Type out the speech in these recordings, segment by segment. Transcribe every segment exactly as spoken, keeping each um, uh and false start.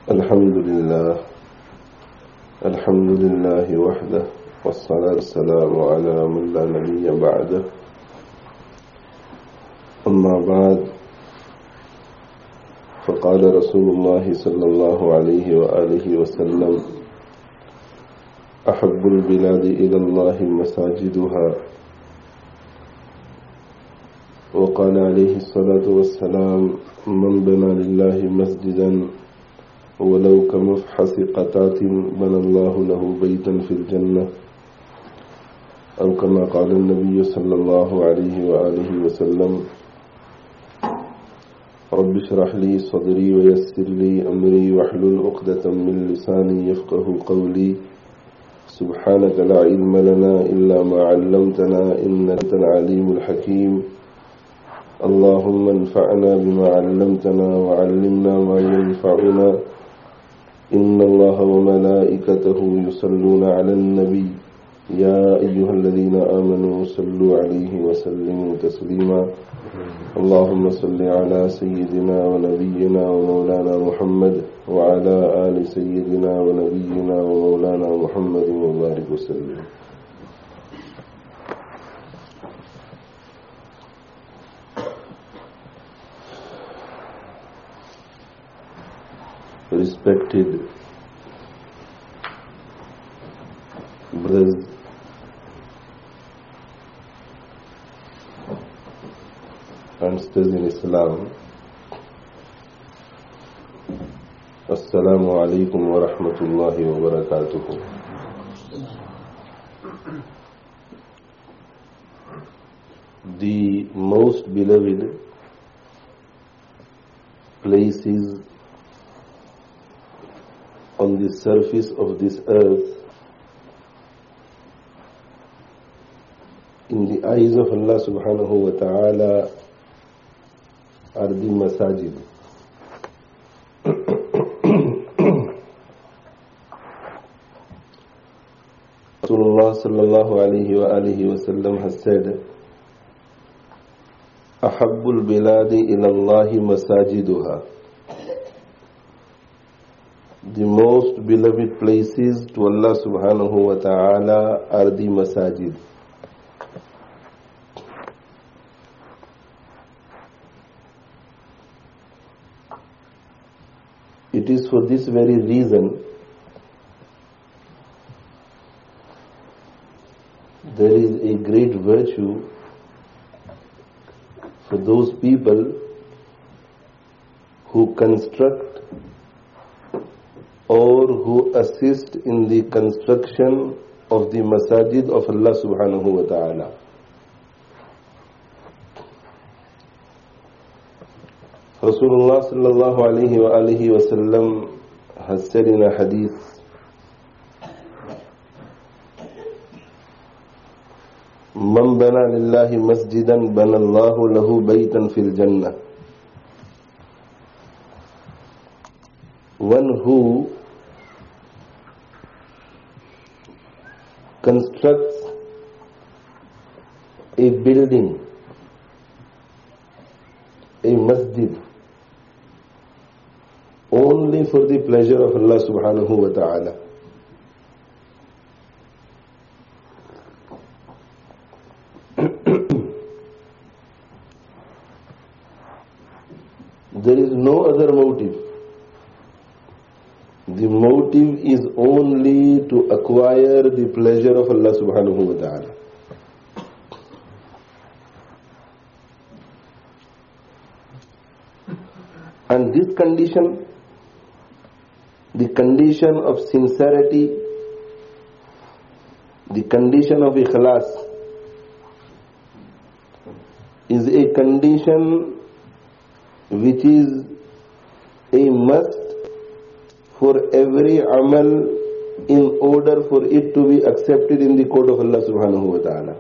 الحمد لله الحمد لله وحده والصلاة والسلام على من لا نبي بعده. أما بعد، فقال رسول الله صلى الله عليه وآله وسلم: أحب البلاد إلى الله مساجدها. وقال عليه الصلاة والسلام: من بنى لله مسجدا ولو كمفحص قطات بنى الله له بيتا في الجنة، أو كما قال النبي صلى الله عليه وآله وسلم: رب اشرح لي صدري ويسر لي أمري واحلل عقدة من لساني يفقه قولي. سبحانك لا علم لنا إلا ما علمتنا إنك أنت العليم الحكيم. اللهم انفعنا بما علمتنا وعلمنا ما ينفعنا. إن الله وملائكته يصلون على النبي يا أيها الذين آمنوا صلوا عليه وسلموا تسليما. اللهم صل على سيدنا ونبينا ومولانا محمد وعلى آل سيدنا ونبينا ومولانا محمد وبارك وسلم. Respected brothers and sisters in Islam, Assalamu alaikum wa rahmatullahi wa barakatuh. The most beloved places on the surface of this earth in the eyes of Allah subhanahu wa ta'ala are the masajid. Rasulullah sallallahu alayhi wa alihi wa sallam has said, Ahabbul biladi ila Allahi masajiduha. The most beloved places to Allah subhanahu wa ta'ala are the masajid. It is for this very reason there is a great virtue for those people who construct or who assist in the construction of the masajid of Allah subhanahu wa ta'ala. Rasulullah sallallahu alayhi wa alihi wa sallam has said in a hadith, Man bana lillahi masjidan bana Allahu lahu baytan fil jannah. One who constructs a building, a masjid, only for the pleasure of Allah subhanahu wa ta'ala, there is no other motive. The motive is only to acquire the pleasure of Allah subhanahu wa ta'ala. And this condition, the condition of sincerity, the condition of ikhlas, is a condition which is a must for every amal in order for it to be accepted in the court of Allah subhanahu wa ta'ala.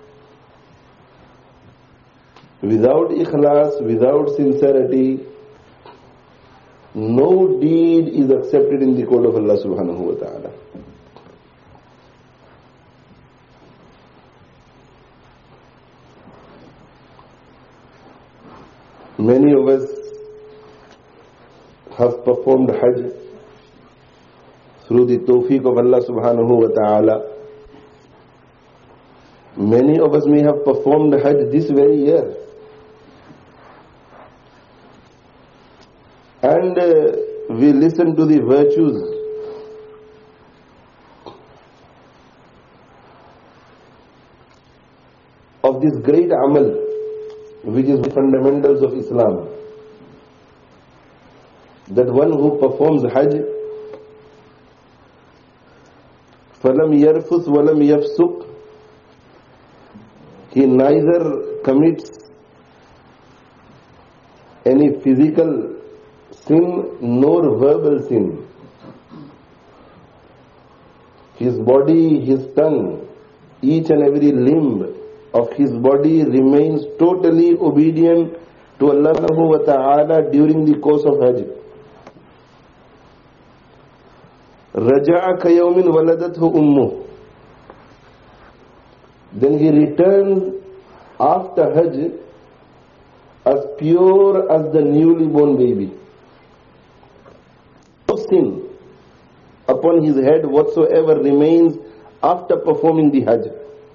Without ikhlas, without sincerity, no deed is accepted in the court of Allah subhanahu wa ta'ala. Many of us have performed Hajj through the tawfiq of Allah subhanahu wa ta'ala. Many of us may have performed Hajj this very year. And uh, we listen to the virtues of this great amal, which is the fundamentals of Islam. That one who performs Hajj, فَلَمْ يَرْفُثْ وَلَمْ يَفْسُقْ, he neither commits any physical sin nor verbal sin. His body, his tongue, each and every limb of his body remains totally obedient to Allah subhanahu wa ta'ala during the course of Hajj. Raja'a kayawmin waladathu ummuh. Then he returns after Hajj as pure as the newly born baby. No sin upon his head whatsoever remains after performing the Hajj.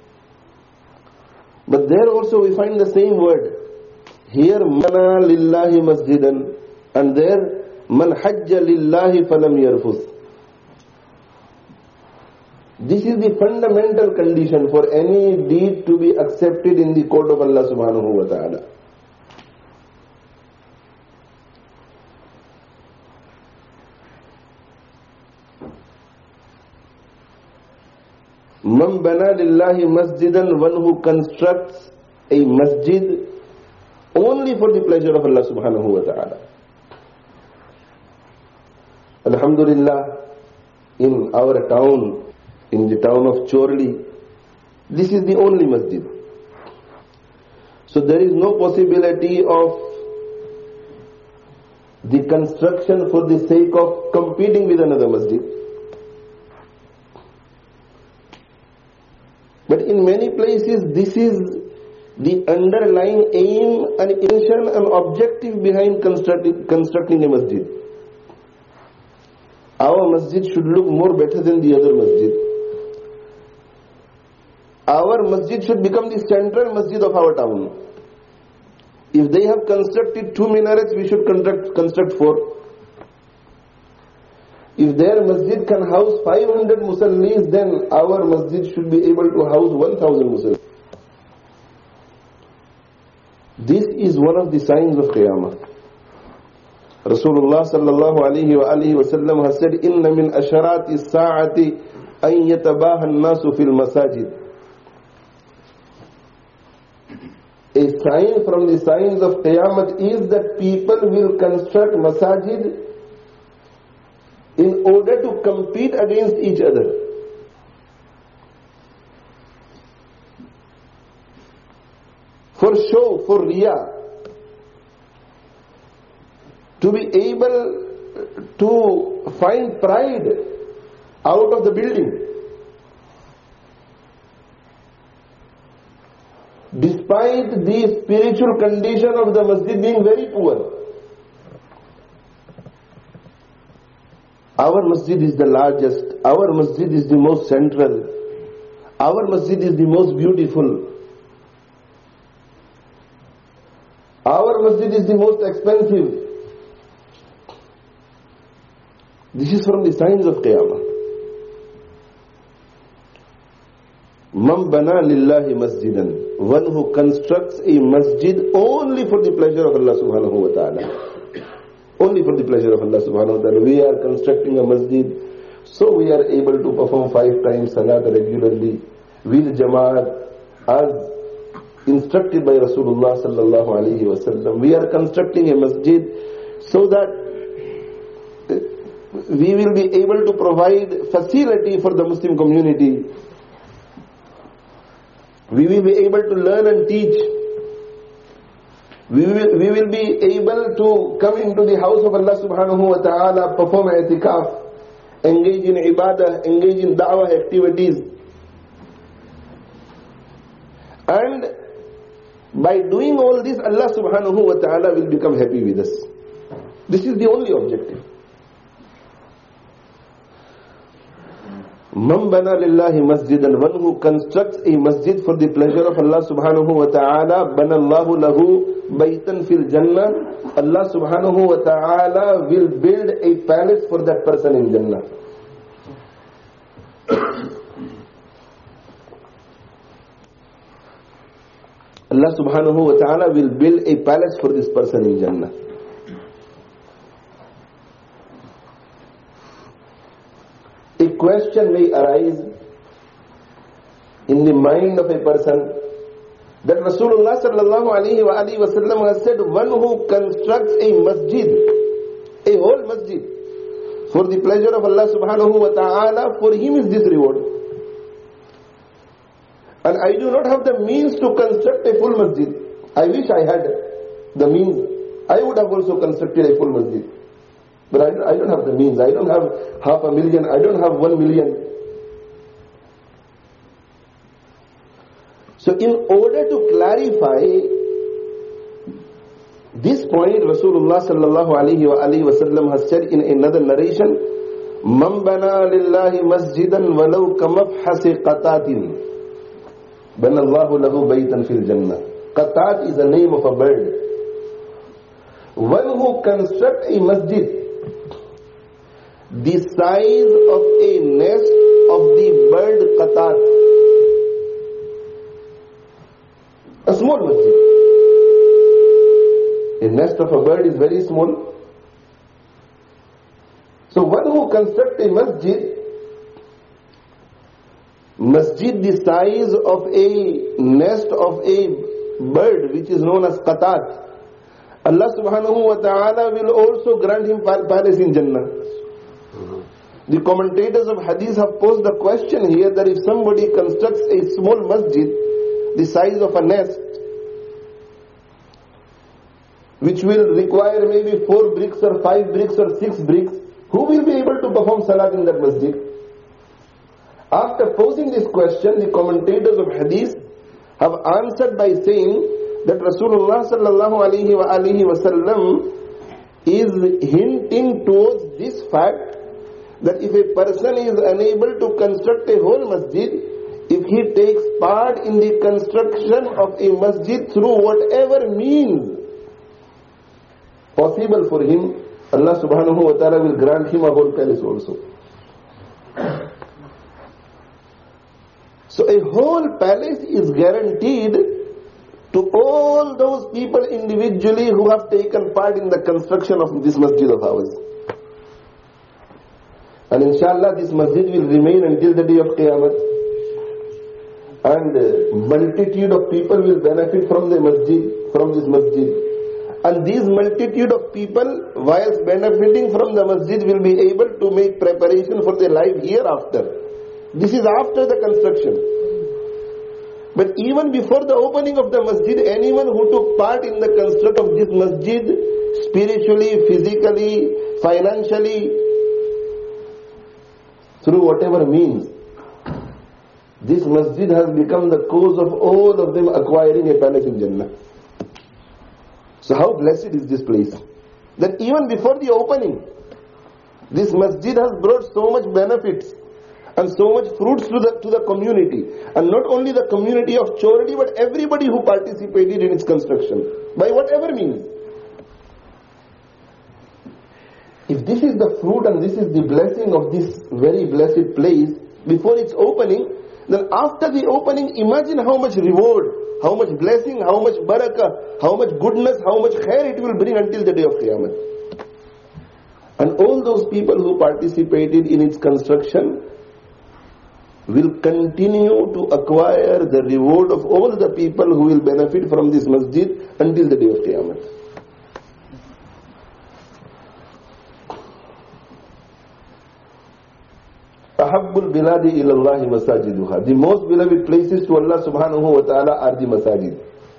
But there also we find the same word. Here, mana lillahi masjidan, and there, man hajja lillahi falam yarfuth. This is the fundamental condition for any deed to be accepted in the court of Allah subhanahu wa ta'ala. Man bana lillahi masjidan, one who constructs a masjid only for the pleasure of Allah subhanahu wa ta'ala. Alhamdulillah, in our town, in the town of Chorli, this is the only masjid. So there is no possibility of the construction for the sake of competing with another masjid. But in many places, this is the underlying aim and intention and objective behind constructing, constructing a masjid. Our masjid should look more better than the other masjid. Our masjid should become the central masjid of our town. If they have constructed two minarets, we should construct, construct four. If their masjid can house five hundred musallis, then our masjid should be able to house one thousand musallis. This is one of the signs of Qiyamah. Rasulullah sallallahu alayhi wa alihi wa sallam has said, Inna min asharati sa'ati an yatabaha an-nasu fil masajid. A sign from the signs of Qiyamah is that people will construct masajid in order to compete against each other. For show, for riya. To be able to find pride out of the building. Despite the spiritual condition of the masjid being very poor. Our masjid is the largest, our masjid is the most central, our masjid is the most beautiful, our masjid is the most expensive. This is from the signs of Qiyamah. Man bana lillahi masjidan, one who constructs a masjid only for the pleasure of Allah subhanahu wa ta'ala. Only for the pleasure of Allah subhanahu wa ta'ala. We are constructing a masjid, so we are able to perform five times salat regularly with Jamaat as instructed by Rasulullah sallallahu alayhi wa sallam. We are constructing a masjid so that we will be able to provide facility for the Muslim community. We will be able to learn and teach. We will, we will be able to come into the house of Allah subhanahu wa ta'ala, perform i'tikaf, engage in ibadah, engage in da'wah activities. And by doing all this, Allah subhanahu wa ta'ala will become happy with us. This is the only objective. Man bana lillahi masjidan, one who constructs a masjid for the pleasure of Allah subhanahu wa ta'ala, bana Allahu lahu baytan fil jannah, Allah subhanahu wa ta'ala will build a palace for that person in Jannah. Allah subhanahu wa ta'ala will build a palace for this person in Jannah. A question may arise in the mind of a person that Rasulullah sallallahu alayhi wa alayhi wa sallam has said, one who constructs a masjid, a whole masjid, for the pleasure of Allah subhanahu wa ta'ala, for him is this reward. And I do not have the means to construct a full masjid. I wish I had the means. I would have also constructed a full masjid. But I don't, I don't have the means. I don't have half a million. I don't have one million. So in order to clarify this point, Rasulullah sallallahu alayhi wa alayhi wa sallam has said in another narration, Man bana lillahi masjidan walau kamabhasi qatatin, bana Allahu lahu baytan fil jannah. Qatat is the name of a bird. One who constructs a masjid the size of a nest of the bird qatat, a small masjid. A nest of a bird is very small. So one who constructs a masjid, masjid the size of a nest of a bird which is known as qatat, Allah subhanahu wa ta'ala will also grant him palace in Jannah. The commentators of hadith have posed the question here that if somebody constructs a small masjid the size of a nest, which will require maybe four bricks or five bricks or six bricks, who will be able to perform salat in that masjid? After posing this question, the commentators of hadith have answered by saying that Rasulullah sallallahu alayhi wa alihi wa sallam is hinting towards this fact that if a person is unable to construct a whole masjid, if he takes part in the construction of a masjid through whatever means possible for him, Allah subhanahu wa ta'ala will grant him a whole palace also. So a whole palace is guaranteed to all those people individually who have taken part in the construction of this masjid of ours. And inshallah this masjid will remain until the day of Qiyamah. And multitude of people will benefit from the masjid, from this masjid. And these multitude of people, whilst benefiting from the masjid, will be able to make preparation for their life hereafter. This is after the construction. But even before the opening of the masjid, anyone who took part in the construction of this masjid, spiritually, physically, financially, through whatever means, this masjid has become the cause of all of them acquiring a palace in Jannah. So how blessed is this place? That even before the opening, this masjid has brought so much benefits and so much fruits to the, to the community. And not only the community of Choradi, but everybody who participated in its construction, by whatever means. If this is the fruit and this is the blessing of this very blessed place, before its opening, then after the opening, imagine how much reward, how much blessing, how much barakah, how much goodness, how much khair it will bring until the day of Qiyamah. And all those people who participated in its construction will continue to acquire the reward of all the people who will benefit from this masjid until the day of Qiyamah. Ahabbul biladi ilallahi masajiduha. The most beloved places to Allah subhanahu wa ta'ala are the masajid.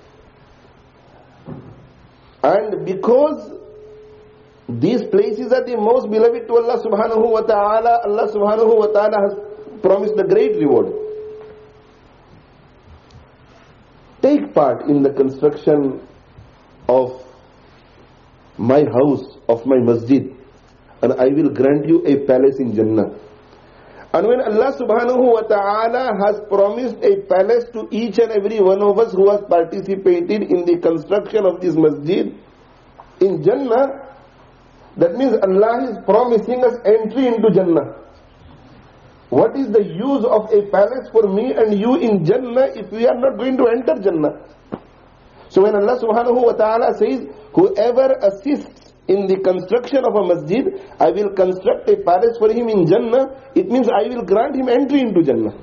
And because these places are the most beloved to Allah subhanahu wa ta'ala, Allah subhanahu wa ta'ala has promised a great reward. Take part in the construction of my house of my masjid, and I will grant you a palace in Jannah. And when Allah subhanahu wa ta'ala has promised a palace to each and every one of us who has participated in the construction of this masjid in Jannah, that means Allah is promising us entry into Jannah. What is the use of a palace for me and you in Jannah if we are not going to enter Jannah? So when Allah subhanahu wa ta'ala says, whoever assists in the construction of a masjid, I will construct a palace for him in Jannah, it means I will grant him entry into Jannah.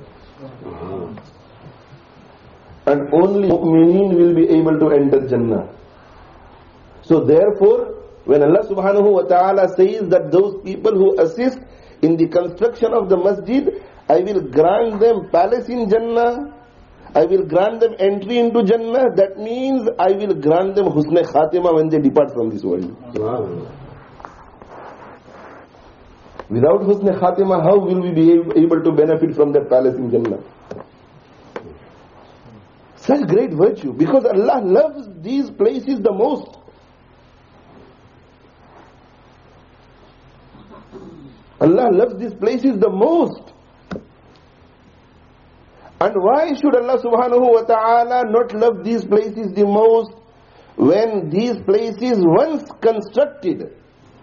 And only mu'mineen will be able to enter Jannah. So therefore, when Allah subhanahu wa ta'ala says that those people who assist in the construction of the masjid, I will grant them palace in Jannah, I will grant them entry into Jannah, that means I will grant them husn khatima when they depart from this world. Wow. Without husn khatima, how will we be able to benefit from that palace in Jannah? Such great virtue, because Allah loves these places the most. Allah loves these places the most. And why should Allah subhanahu wa ta'ala not love these places the most when these places once constructed,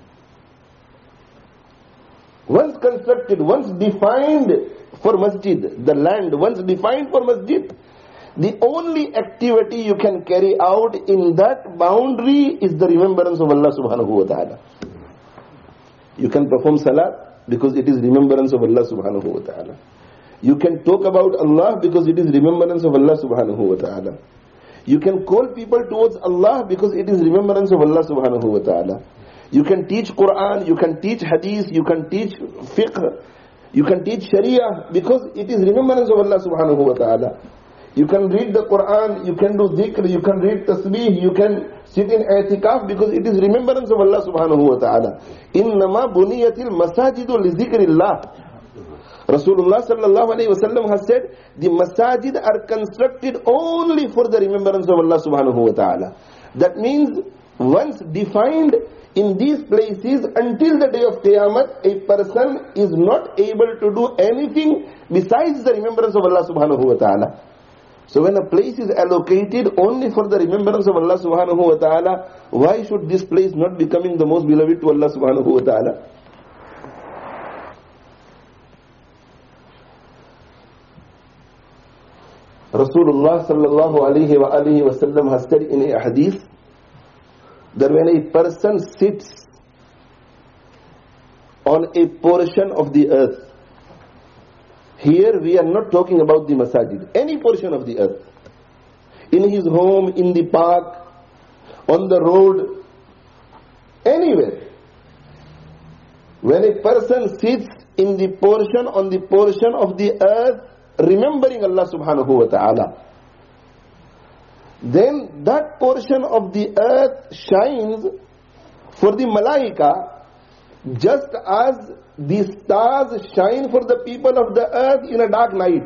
once constructed, once defined for masjid, the land once defined for masjid, the only activity you can carry out in that boundary is the remembrance of Allah subhanahu wa ta'ala. You can perform salat because it is remembrance of Allah subhanahu wa ta'ala. You can talk about Allah because it is remembrance of Allah subhanahu wa ta'ala. You can call people towards Allah because it is remembrance of Allah subhanahu wa ta'ala. You can teach Quran, you can teach Hadith, you can teach Fiqh, you can teach Sharia because it is remembrance of Allah subhanahu wa ta'ala. You can read the Quran, you can do dhikr, you can read tasbih, you can sit in i'tikaf because it is remembrance of Allah subhanahu wa ta'ala. Innama buniyatil masajidu li dhikrillah. Rasulullah sallallahu alayhi wa sallam has said, the masajid are constructed only for the remembrance of Allah subhanahu wa ta'ala. That means, once defined in these places, until the day of Qiyamah, a person is not able to do anything besides the remembrance of Allah subhanahu wa ta'ala. So when a place is allocated only for the remembrance of Allah subhanahu wa ta'ala, why should this place not becoming the most beloved to Allah subhanahu wa ta'ala? Rasulullah sallallahu alayhi wa alihi wa sallam has said in a hadith that when a person sits on a portion of the earth, here we are not talking about the masajid, any portion of the earth, in his home, in the park, on the road, anywhere. When a person sits in the portion, on the portion of the earth, remembering Allah subhanahu wa ta'ala, then that portion of the earth shines for the malaika just as the stars shine for the people of the earth in a dark night.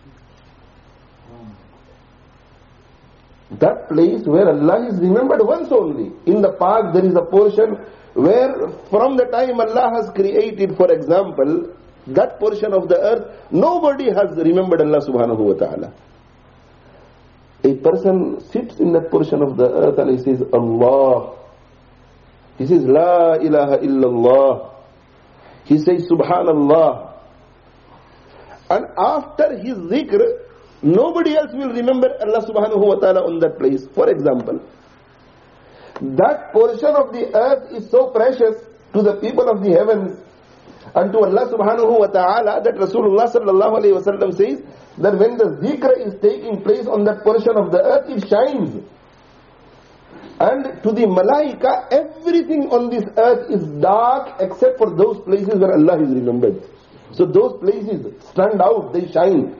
That place where Allah is remembered once only. In the park there is a portion where from the time Allah has created, for example, that portion of the earth, nobody has remembered Allah subhanahu wa ta'ala. A person sits in that portion of the earth and he says, Allah. He says, La ilaha illallah. He says, Subhanallah. And after his zikr, nobody else will remember Allah subhanahu wa ta'ala on that place. For example, that portion of the earth is so precious to the people of the heavens and to Allah subhanahu wa ta'ala that Rasulullah sallallahu alayhi wa sallam says that when the zikr is taking place on that portion of the earth, it shines. And to the malaika, everything on this earth is dark except for those places where Allah is remembered. So those places stand out, they shine.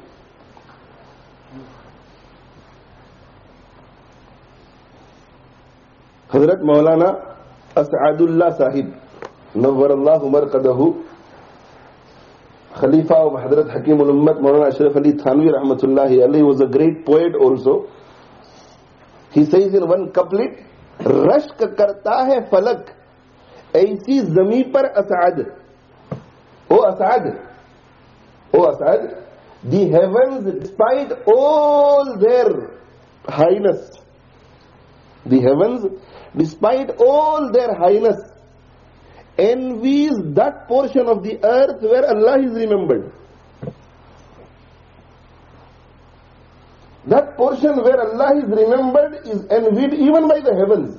Hazrat Maulana As'adullah Sahib, Nawwarallahu Marqadahu, Khalifa of Hazrat Hakimul Ummat Maulana Ashraf Ali Thanvi Rahmatullahi alayhi, was a great poet also. He says in one couplet रश्क करता है फलक ऐसी जमी पर असअद. O Asad, O Asad, the heavens, despite all their highness, the heavens, despite all their highness, envies that portion of the earth where Allah is remembered. That portion where Allah is remembered is envied even by the heavens.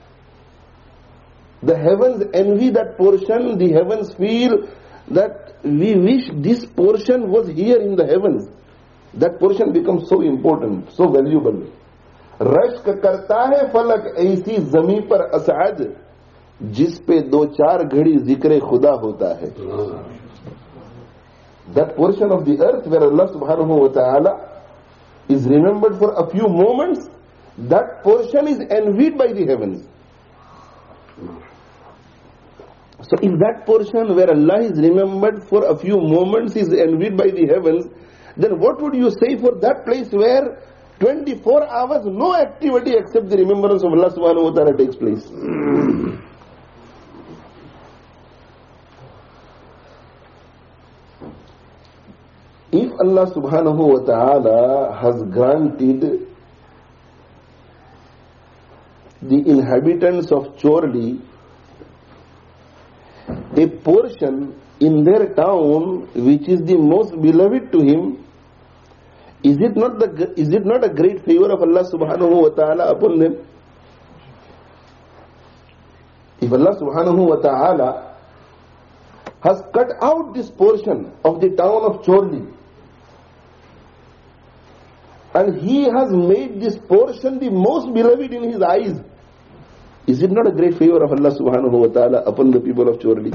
The heavens envy that portion, the heavens feel that we wish this portion was here in the heavens. That portion becomes so important, so valuable. रश्क करता है फलक ऐसी जमी पर असअद जिस पे दो चार घड़ी जिक्र खुदा होता है. That portion of the earth where Allah subhanahu wa ta'ala is remembered for a few moments, that portion is envied by the heavens. So if that portion where Allah is remembered for a few moments is envied by the heavens, then what would you say for that place where twenty-four hours no activity except the remembrance of Allah subhanahu wa ta'ala takes place? If Allah subhanahu wa ta'ala has granted the inhabitants of Chorli a portion in their town which is the most beloved to him, is it not the is it not a great favor of Allah subhanahu wa ta'ala upon them? If Allah subhanahu wa ta'ala has cut out this portion of the town of Chorli and He has made this portion the most beloved in His eyes, is it not a great favor of Allah subhanahu wa ta'ala upon the people of Chorli?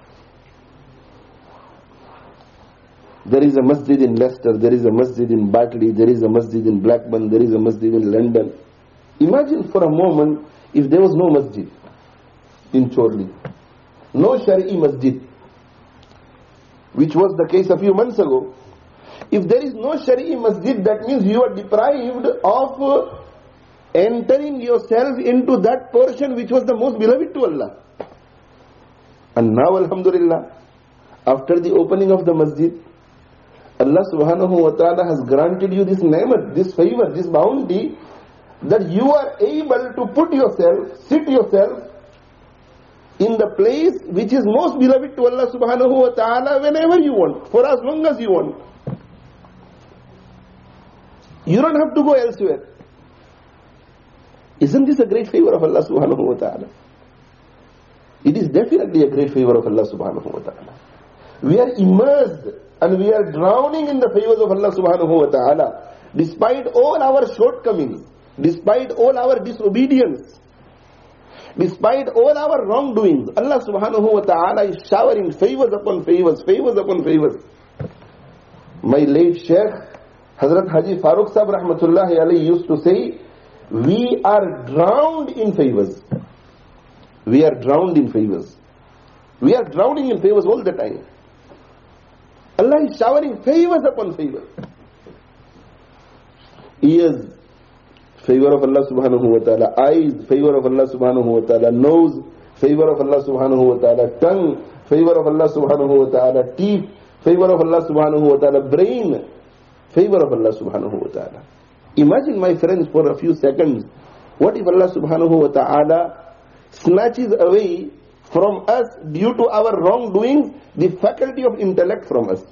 There is a masjid in Leicester, there is a masjid in Batley, there is a masjid in Blackburn, there is a masjid in London. Imagine for a moment if there was no masjid in Chorli, no Shari'i masjid, which was the case a few months ago. If there is no Shari'i masjid, that means you are deprived of entering yourself into that portion which was the most beloved to Allah. And now, alhamdulillah, after the opening of the masjid, Allah subhanahu wa ta'ala has granted you this ni'mat, this favor, this bounty, that you are able to put yourself, sit yourself in the place which is most beloved to Allah subhanahu wa ta'ala whenever you want, for as long as you want. You don't have to go elsewhere. Isn't this a great favor of Allah subhanahu wa ta'ala? It is definitely a great favor of Allah subhanahu wa ta'ala. We are immersed and we are drowning in the favors of Allah subhanahu wa ta'ala, despite all our shortcomings, despite all our disobedience, despite all our wrongdoings. Allah subhanahu wa ta'ala is showering favors upon favors, favors upon favors. My late Sheikh Hazrat Haji Farooq Sahib rahmatullahi alayhi used to say, we are drowned in favors. We are drowned in favors. We are drowning in favors all the time. Allah is showering favors upon favors. Ears, favor of Allah subhanahu wa ta'ala. Eyes, favor of Allah subhanahu wa ta'ala. Nose, favor of Allah subhanahu wa ta'ala. Tongue, favor of Allah subhanahu wa ta'ala. Teeth, favor of Allah subhanahu wa ta'ala. Brain, favor of Allah subhanahu wa ta'ala. Imagine, my friends, for a few seconds, what if Allah subhanahu wa ta'ala snatches away from us, due to our wrongdoings, the faculty of intellect from us?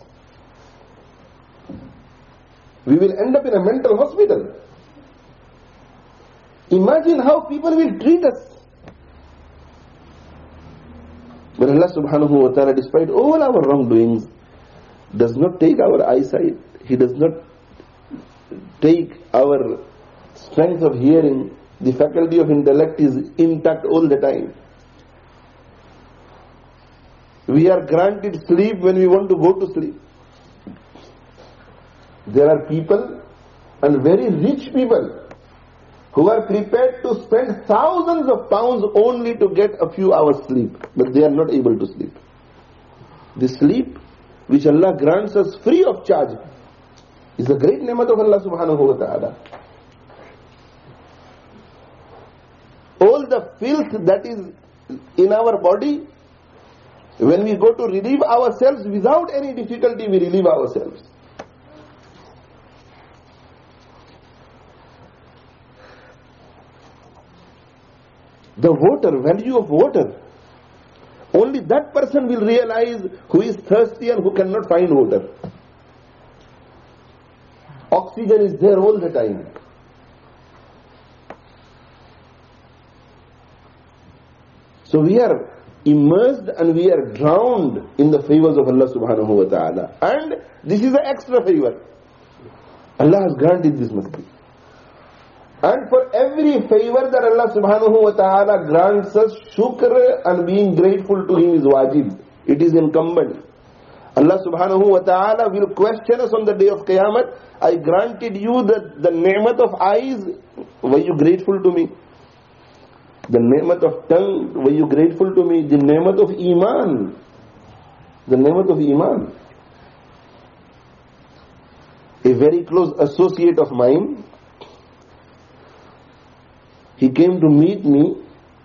We will end up in a mental hospital. Imagine how people will treat us. But Allah subhanahu wa ta'ala, despite all our wrongdoings, does not take our eyesight. He does not take our strength of hearing. The faculty of intellect is intact all the time. We are granted sleep when we want to go to sleep. There are people, and very rich people, who are prepared to spend thousands of pounds only to get a few hours sleep, but they are not able to sleep. The sleep which Allah grants us free of charge is a great ni'mat of Allah subhanahu wa ta'ala. all the filth that is in our body, when we go to relieve ourselves, without any difficulty we relieve ourselves. The water, value of water. Only that person will realize who is thirsty and who cannot find water. Oxygen is there all the time. So we are immersed and we are drowned in the favors of Allah subhanahu wa ta'ala. And this is an extra favor. Allah has granted this masjid. And for every favor that Allah subhanahu wa ta'ala grants us, shukr and being grateful to Him is wajib. It is incumbent. Allah subhanahu wa ta'ala will question us on the day of Qiyamah. I granted you the, the ni'mat of eyes. Were you grateful to me? The ni'mat of tongue. Were you grateful to me? The ni'mat of iman. The ni'mat of iman. A very close associate of mine, he came to meet me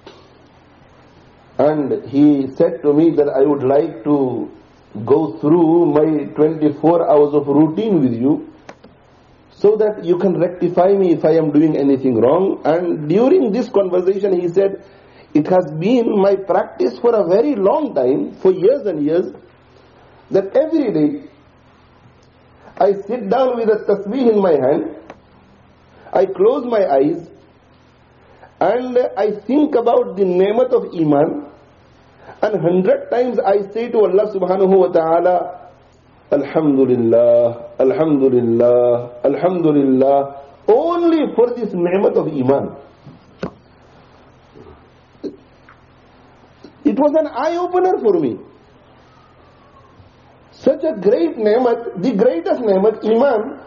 and he said to me that I would like to go through my twenty-four hours of routine with you so that you can rectify me if I am doing anything wrong. And during this conversation he said, it has been my practice for a very long time, for years and years, that every day I sit down with a tasbih in my hand, I close my eyes, and I think about the ni'mat of iman, and hundred times I say to Allah subhanahu wa ta'ala, Alhamdulillah, Alhamdulillah, Alhamdulillah, only for this ni'mat of iman. It was an eye-opener for me. Such a great ni'mat, the greatest ni'mat, iman.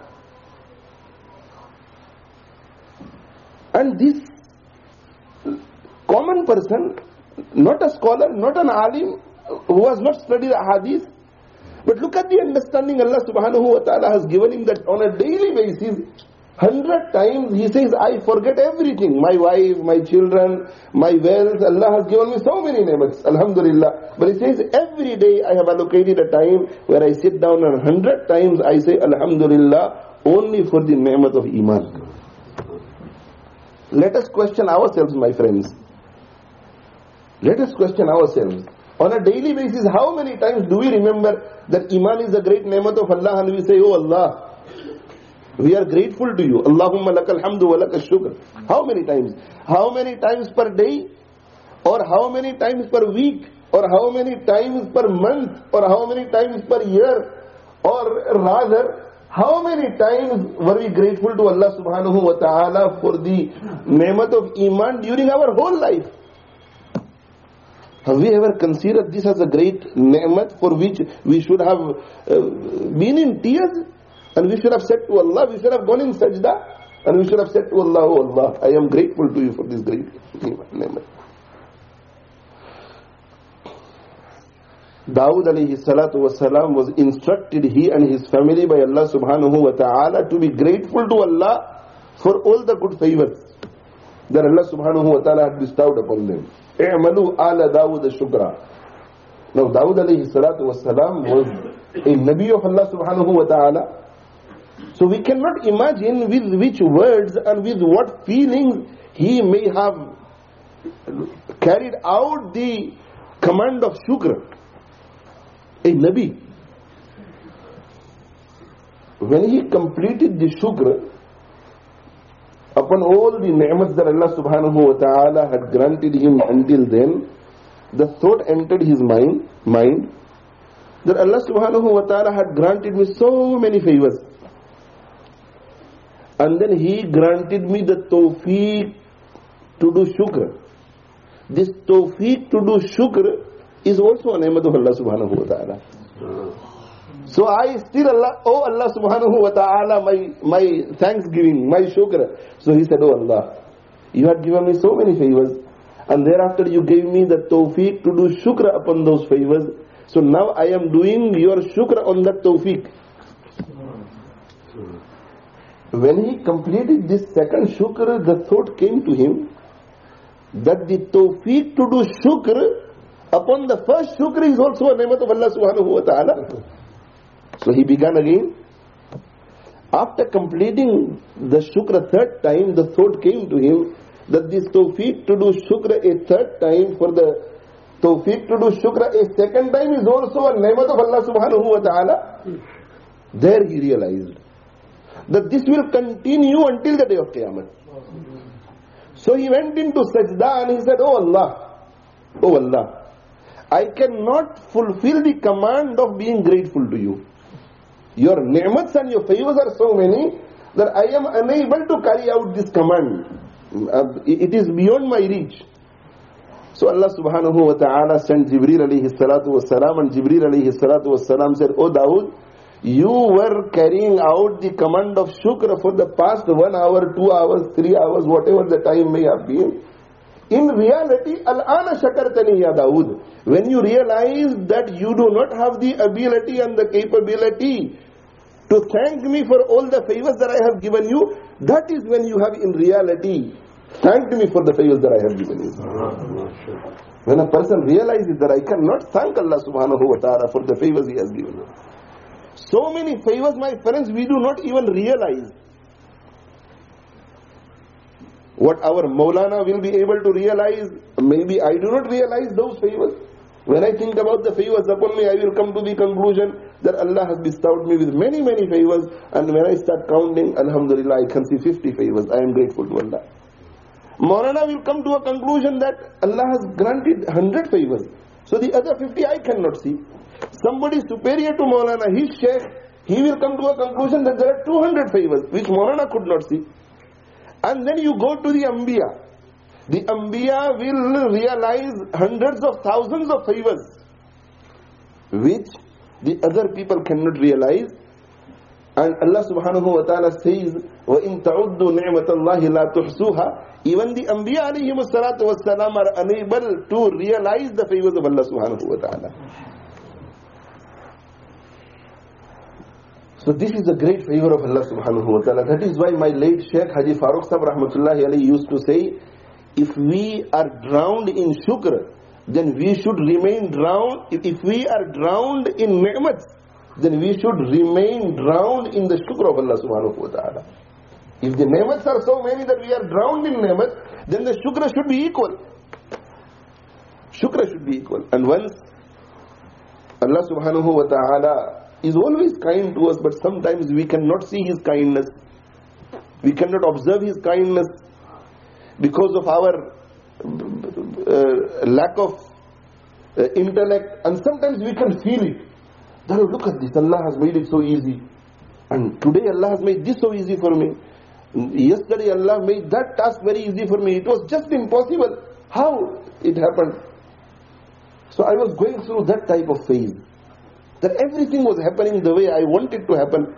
And this common person, not a scholar, not an alim, who has not studied a hadith, but look at the understanding Allah subhanahu wa ta'ala has given him, that on a daily basis, hundred times he says, I forget everything, my wife, my children, my wealth. Allah has given me so many ni'mats, alhamdulillah. But he says, every day I have allocated a time where I sit down, and hundred times I say alhamdulillah only for the ni'mat of iman. Let us question ourselves, my friends. Let us question ourselves. On a daily basis, how many times do we remember that iman is the great ni'mat of Allah, and we say, oh Allah, we are grateful to you. Allahumma lakal hamdu wa lakal shukr. How many times? How many times per day? Or how many times per week? Or how many times per month? Or how many times per year? Or rather, how many times were we grateful to Allah subhanahu wa ta'ala for the ni'mat of iman during our whole life? Have we ever considered this as a great ni'mat for which we should have uh, been in tears? And we should have said to Allah, we should have gone in sajda, and we should have said to Allah, oh Allah, I am grateful to you for this great ni'mat. Dawood alayhi salatu wasalam was instructed, he and his family, by Allah subhanahu wa ta'ala, to be grateful to Allah for all the good favors that Allah subhanahu wa ta'ala had bestowed upon them. اعملوا آل داود شكرا. Now Dawood alayhi salatu wasalam was a Nabi of Allah subhanahu wa ta'ala. So we cannot imagine with which words and with what feelings he may have carried out the command of shukr. A Nabi, when he completed the shukr upon all the ni'mats that Allah subhanahu wa ta'ala had granted him until then, the thought entered his mind, mind that Allah subhanahu wa ta'ala had granted me so many favors. And then he granted me the tawfiq to do shukr. This tawfiq to do shukr is also a ni'mat of Allah subhanahu wa ta'ala. So I still Allah, oh Allah subhanahu wa ta'ala, my, my thanksgiving, my shukr. So he said, oh Allah, you had given me so many favors, and thereafter you gave me the tawfiq to do shukr upon those favors. So now I am doing your shukr on that tawfiq. When he completed this second shukr, the thought came to him that the tawfiq to do shukr upon the first shukr is also a ni'mat of Allah subhanahu wa ta'ala. So he began again. After completing the shukr a third time, the thought came to him that this tawfiq to do shukr a third time, for the tawfiq to do shukr a second time is also a ni'mat of Allah subhanahu wa ta'ala. There he realized that this will continue until the day of Qiyamah. So he went into sajda and he said, Oh Allah, Oh Allah, I cannot fulfill the command of being grateful to you. Your ni'mats and your favors are so many that I am unable to carry out this command. Uh, it is beyond my reach. So Allah subhanahu wa ta'ala sent Jibreel alayhi salatu was salam, and Jibreel alayhi salatu was salam said, Oh Dawood, you were carrying out the command of shukr for the past one hour, two hours, three hours, whatever the time may have been. In reality, Al-ana shakartani ya Dawood. When you realize that you do not have the ability and the capability to thank me for all the favors that I have given you, that is when you have in reality thanked me for the favors that I have given you. When a person realizes that I cannot thank Allah subhanahu wa ta'ala for the favors he has given you. So many favors, my friends, we do not even realize. What our Maulana will be able to realize, maybe I do not realize those favors. When I think about the favors upon me, I will come to the conclusion that Allah has bestowed me with many, many favors. And when I start counting, Alhamdulillah, I can see fifty favors. I am grateful to Allah. Maulana will come to a conclusion that Allah has granted one hundred favors. So the other fifty I cannot see. Somebody superior to Maulana, his Shaykh, he will come to a conclusion that there are two hundred favors, which Maulana could not see. And then you go to the Anbiya. The Anbiya will realize hundreds of thousands of favors, which the other people cannot realize. And Allah subhanahu wa ta'ala says, وَإِن تَعُدُّوا نِعْمَةَ اللَّهِ لَا تُحْصُوهَا. Even the Anbiya alayhimu salatu wa salam are unable to realize the favors of Allah subhanahu wa ta'ala. So this is a great favor of Allah subhanahu wa ta'ala. That is why my late Shaykh Haji Farooq Sahib rahmatullahi alayhi used to say, if we are drowned in shukr, then we should remain drowned. If we are drowned in ni'mats, then we should remain drowned in the shukr of Allah subhanahu wa ta'ala. If the ni'mats are so many that we are drowned in ni'mats, then the shukr should be equal. Shukr should be equal. And once Allah subhanahu wa ta'ala is always kind to us, but sometimes we cannot see His kindness. We cannot observe His kindness because of our uh, lack of uh, intellect, and sometimes we can feel it. That, oh, look at this, Allah has made it so easy. And today Allah has made this so easy for me. Yesterday Allah made that task very easy for me. It was just impossible. How it happened? So I was going through that type of phase, that everything was happening the way I wanted to happen.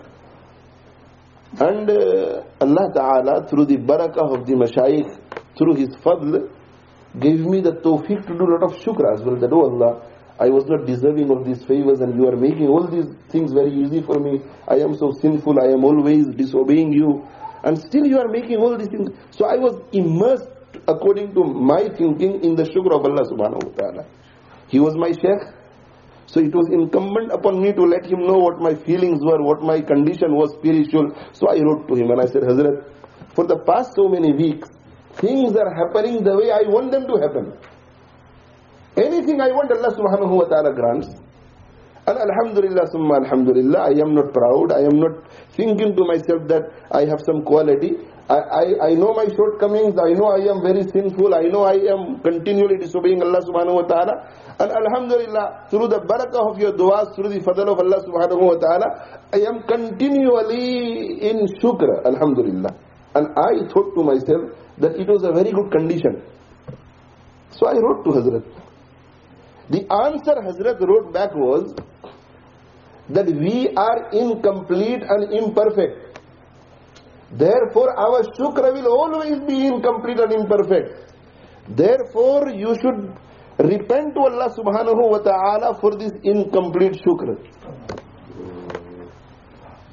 And uh, Allah Ta'ala, through the barakah of the mashayikh, through His fadl, gave me the tawfiq to do a lot of shukr as well. That, oh Allah, I was not deserving of these favors and you are making all these things very easy for me. I am so sinful, I am always disobeying you, and still you are making all these things. So I was immersed, according to my thinking, in the shukr of Allah subhanahu wa ta'ala. He was my Shaykh, so it was incumbent upon me to let him know what my feelings were, what my condition was spiritual. So I wrote to him and I said, Hazrat, for the past so many weeks, things are happening the way I want them to happen. Anything I want, Allah subhanahu wa ta'ala grants. And alhamdulillah, summa alhamdulillah, I am not proud, I am not thinking to myself that I have some quality. I, I, I know my shortcomings, I know I am very sinful, I know I am continually disobeying Allah subhanahu wa ta'ala. And alhamdulillah, through the barakah of your du'as, through the fadl of Allah subhanahu wa ta'ala, I am continually in shukr, alhamdulillah. And I thought to myself that it was a very good condition. So I wrote to Hazrat. The answer Hazrat wrote back was that we are incomplete and imperfect. Therefore our shukr will always be incomplete and imperfect. Therefore you should repent to Allah subhanahu wa ta'ala for this incomplete shukr.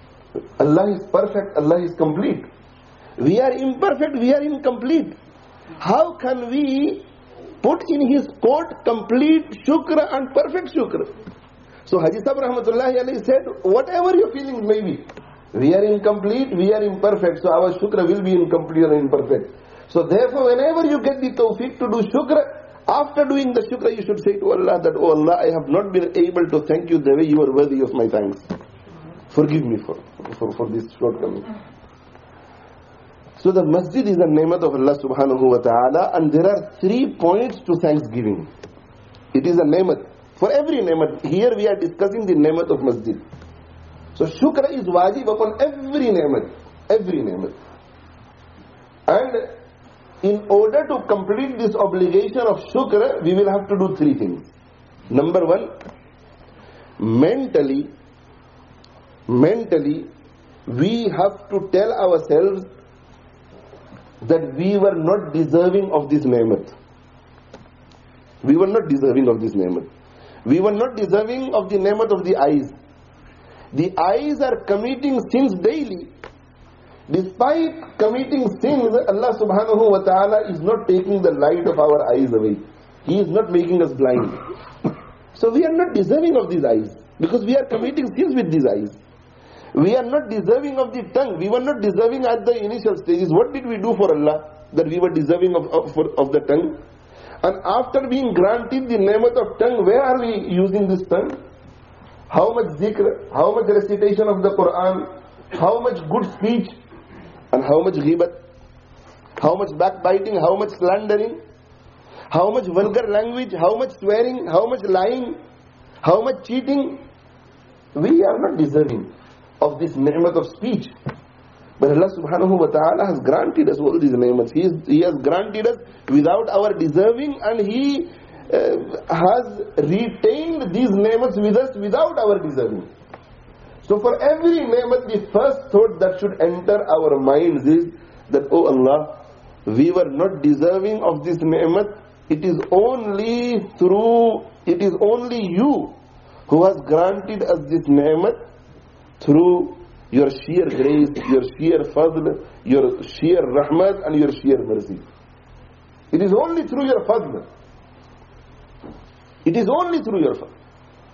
Allah is perfect, Allah is complete. We are imperfect, we are incomplete. How can we put in his court complete shukr and perfect shukr? So Haji Sahib Rahmatullahi Alayhi said, whatever your feelings may be, we are incomplete, we are imperfect, so our shukr will be incomplete and imperfect. So therefore, whenever you get the tawfiq to do shukr, after doing the shukr, you should say to Allah that, oh Allah, I have not been able to thank you the way you are worthy of my thanks. Forgive me for, for, for this shortcoming. So the masjid is a ni'mat of Allah subhanahu wa ta'ala, and there are three points to thanksgiving. It is a ni'mat. For every ni'mat, here we are discussing the ni'mat of masjid. So shukr is wajib upon every ni'mat, every ni'mat. And in order to complete this obligation of shukr, we will have to do three things. Number one, mentally, mentally, we have to tell ourselves that we were not deserving of this ni'mat. We were not deserving of this ni'mat. We were not deserving of the ni'mat of the eyes. The eyes are committing sins daily. Despite committing sins, Allah subhanahu wa ta'ala is not taking the light of our eyes away. He is not making us blind. So we are not deserving of these eyes, because we are committing sins with these eyes. We are not deserving of the tongue. We were not deserving at the initial stages. What did we do for Allah that we were deserving of, of, for, of the tongue? And after being granted the ni'mat of tongue, where are we using this tongue? How much zikr, how much recitation of the Quran, how much good speech, and how much ghibat, how much backbiting, how much slandering, how much vulgar language, how much swearing, how much lying, how much cheating. We are not deserving of this ni'mat of speech. But Allah subhanahu wa ta'ala has granted us all these ni'mats. He, he has granted us without our deserving, and He uh, has retained these ni'mats with us without our deserving. So for every ni'mat, the first thought that should enter our minds is that, oh Allah, we were not deserving of this ni'mat. It is only through, it is only You who has granted us this ni'mat through Your sheer grace, Your sheer fadl, Your sheer rahmat, and Your sheer mercy. It is only through Your fadl. It is only through Your fadl.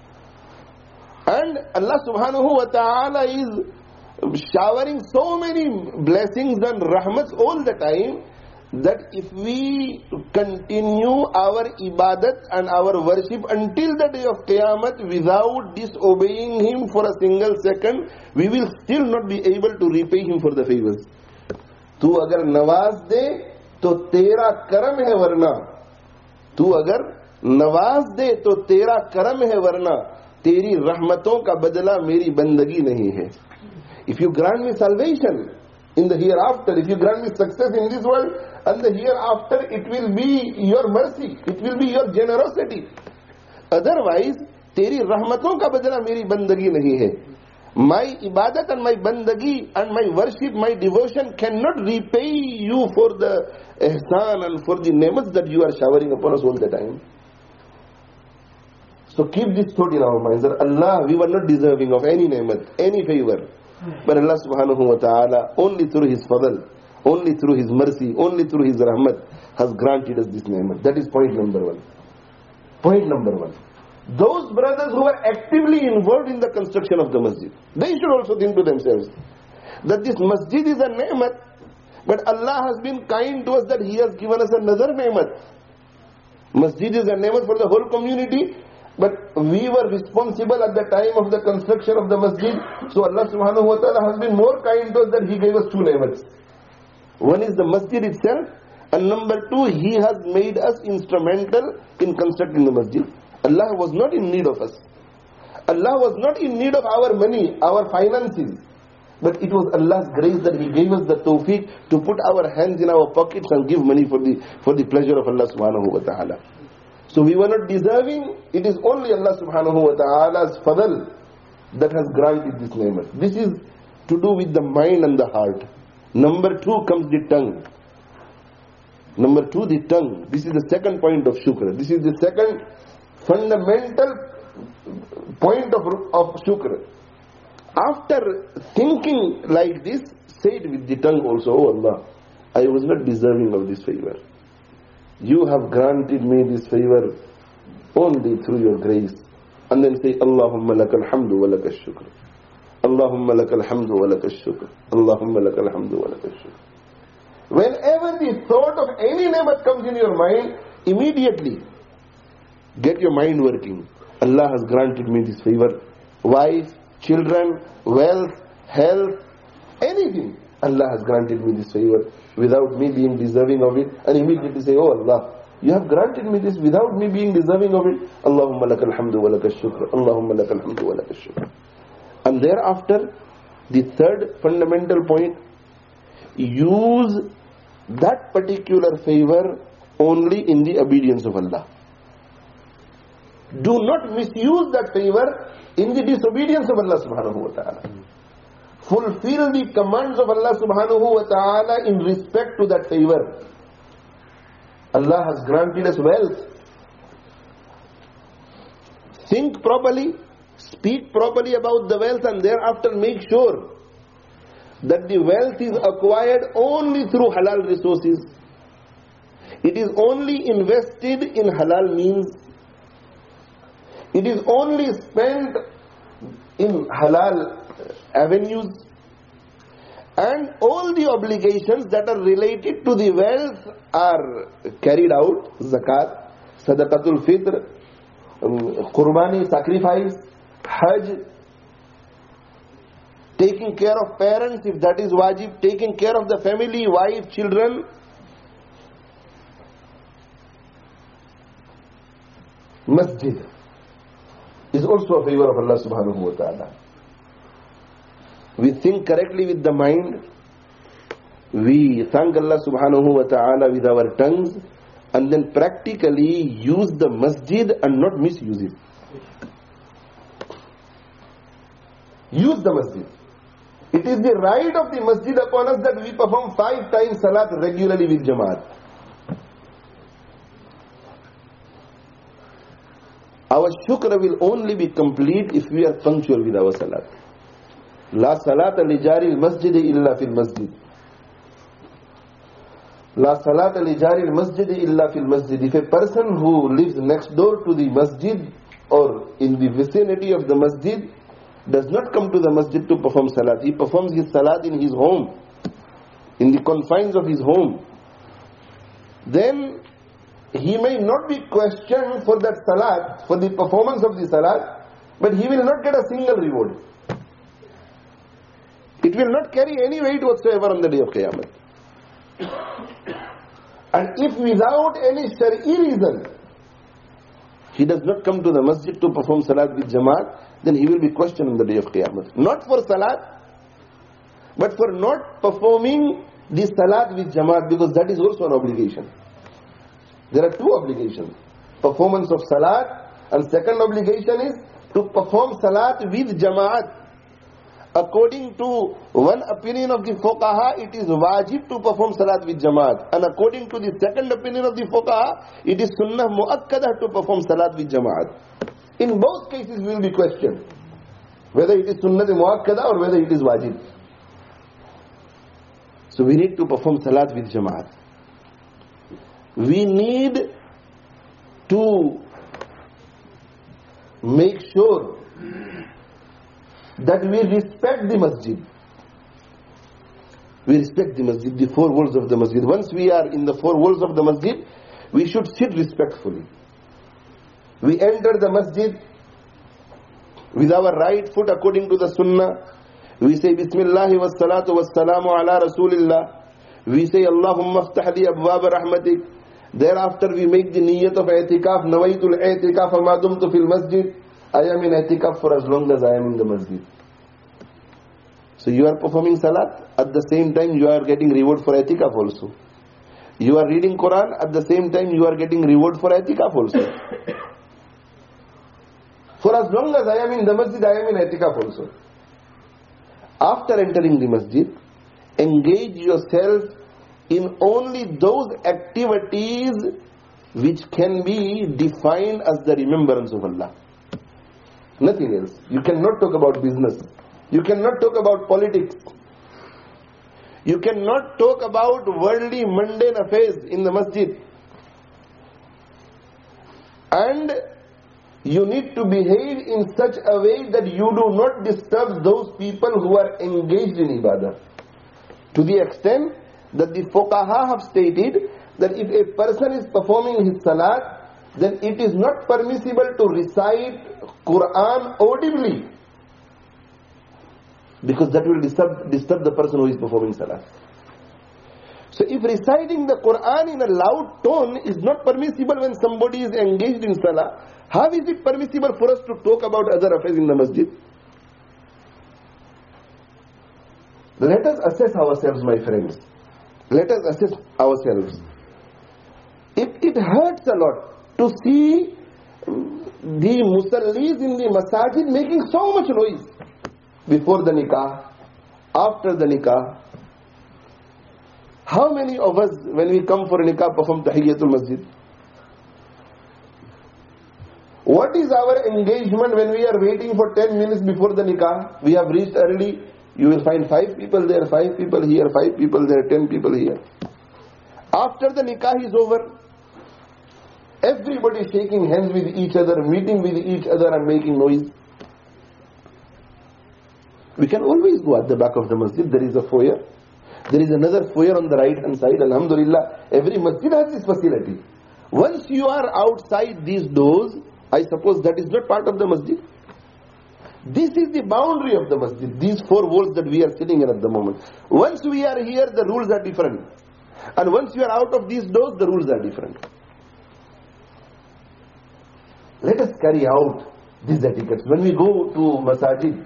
And Allah subhanahu wa ta'ala is showering so many blessings and rahmats all the time, that if we continue our ibadat and our worship until the day of Qiyamah without disobeying Him for a single second, we will still not be able to repay Him for the favors. Tu agar nawaz de, to tera karam hai varna. Tu agar nawaz de, to tera karam hai varna. Teri rahmaton ka badla meri bandagi nahi hai. If you grant me salvation in the hereafter, if you grant me success in this world, and the hereafter, it will be Your mercy, it will be Your generosity. Otherwise, teri rahmaton ka badla meri bandagi nahi hai. My ibadat and my bandagi and my worship, my devotion cannot repay You for the ihsan and for the ni'mats that You are showering upon us all the time. So keep this thought in our minds, that Allah, we were not deserving of any ni'mat, any favor. But Allah subhanahu wa ta'ala, only through His fadl, only through His mercy, only through His rahmat, has granted us this ni'mat. That is point number one. Point number one. Those brothers who are actively involved in the construction of the masjid, they should also think to themselves that this masjid is a ni'mat, but Allah has been kind to us that He has given us another ni'mat. Masjid is a ni'mat for the whole community, but we were responsible at the time of the construction of the masjid. So Allah subhanahu wa ta'ala has been more kind to us that He gave us two ni'mats. One is the masjid itself, and number two, He has made us instrumental in constructing the masjid. Allah was not in need of us. Allah was not in need of our money, our finances. But it was Allah's grace that He gave us the tawfiq to put our hands in our pockets and give money for the, for the pleasure of Allah subhanahu wa ta'ala. So we were not deserving. It is only Allah subhanahu wa ta'ala's fadl that has granted this ni'mat. This is to do with the mind and the heart. Number two comes the tongue. Number two, the tongue. This is the second point of shukr. This is the second fundamental point of, of shukr. After thinking like this, say it with the tongue also, oh Allah, I was not deserving of this favor. You have granted me this favor only through your grace. And then say, Allahumma lakal hamdu wa lakal shukr. Allahumma lakal hamdu wa lakal shukr. Allahumma lakal hamdu wa lakal shukr. Whenever the thought of any ni'mat comes in your mind, immediately get your mind working. Allah has granted me this favor. Wife, children, wealth, health, anything. Allah has granted me this favor without me being deserving of it. And immediately say, oh Allah, you have granted me this without me being deserving of it. Allahumma lakal hamdu wa lakal shukr. Allahumma lakal hamdu wa lakal shukr. And thereafter, the third fundamental point, use that particular favor only in the obedience of Allah. Do not misuse that favor in the disobedience of Allah subhanahu wa ta'ala. Fulfill the commands of Allah subhanahu wa ta'ala in respect to that favor. Allah has granted us wealth. Think properly, speak properly about the wealth, and thereafter make sure that the wealth is acquired only through halal resources. It is only invested in halal means. It is only spent in halal avenues. And all the obligations that are related to the wealth are carried out. Zakat, Sadaqatul Fitr, um, Qurbani, sacrifice, Hajj, taking care of parents if that is wajib, taking care of the family, wife, children. Masjid is also a favor of Allah subhanahu wa ta'ala. We think correctly with the mind, we thank Allah subhanahu wa ta'ala with our tongues, and then practically use the masjid and not misuse it. Use the masjid. It is the right of the masjid upon us that we perform five times salat regularly with Jamaat. Our shukr will only be complete if we are punctual with our salat. La salata li jari al-masjid illa fil masjid. La salata li jari al-masjid illa fil masjid. If a person who lives next door to the masjid or in the vicinity of the masjid does not come to the masjid to perform salat, he performs his salat in his home, in the confines of his home, then he may not be questioned for that salat, for the performance of the salat, but he will not get a single reward. It will not carry any weight whatsoever on the day of Qiyamah. And if without any shari'i reason he does not come to the masjid to perform salat with Jamaat, then he will be questioned on the day of Qiyamah. Not for salat, but for not performing the salat with Jamaat, because that is also an obligation. There are two obligations. Performance of salat, and second obligation is to perform salat with Jamaat. According to one opinion of the fuqaha, it is wajib to perform salat with Jamaat. And according to the second opinion of the fuqaha, it is sunnah mu'akkadah to perform salat with Jamaat. In both cases we will be questioned whether it is sunnah mu'akkadah or whether it is wajib. So we need to perform salat with Jamaat. We need to make sure that we respect the masjid. We respect the masjid, the four walls of the masjid. Once we are in the four walls of the masjid, we should sit respectfully. We enter the masjid with our right foot according to the sunnah. We say Bismillah wa salatu wa salamu ala Rasulillah. We say Allahumma aftah li abwab rahmatik. Thereafter we make the niyyat of i'tikaf. Nawaitul i'tikaf ma dumtu fil masjid. I am in i'tikaf for as long as I am in the masjid. So you are performing salat, at the same time you are getting reward for i'tikaf also. You are reading Quran, at the same time you are getting reward for i'tikaf also. For as long as I am in the masjid, I am in i'tikaf also. After entering the masjid, engage yourself in only those activities which can be defined as the remembrance of Allah. Nothing else. You cannot talk about business. You cannot talk about politics. You cannot talk about worldly, mundane affairs in the masjid. you need to behave in such a way that you do not disturb those people who are engaged in ibadah. To the extent that the fuqaha have stated that if a person is performing his salat, then it is not permissible to recite Quran audibly, because that will disturb, disturb the person who is performing salat. So if reciting the Quran in a loud tone is not permissible when somebody is engaged in salah, how is it permissible for us to talk about other affairs in the masjid? Let us assess ourselves, my friends. Let us assess ourselves. It, it hurts a lot to see the musallis in the masajid making so much noise before the nikah, after the nikah. How many of us, when we come for a nikah, perform tahiyyatul masjid? What is our engagement when we are waiting for ten minutes before the nikah? We have reached early. You will find five people there, five people here, five people there, ten people here. After the nikah is over, everybody shaking hands with each other, meeting with each other and making noise. We can always go at the back of the masjid. There is a foyer. There is another foyer on the right hand side. Alhamdulillah, every masjid has this facility. Once you are outside these doors, I suppose that is not part of the masjid. This is the boundary of the masjid, these four walls that we are sitting in at the moment. Once we are here, the rules are different. And once you are out of these doors, the rules are different. Let us carry out these etiquettes. When we go to masajid,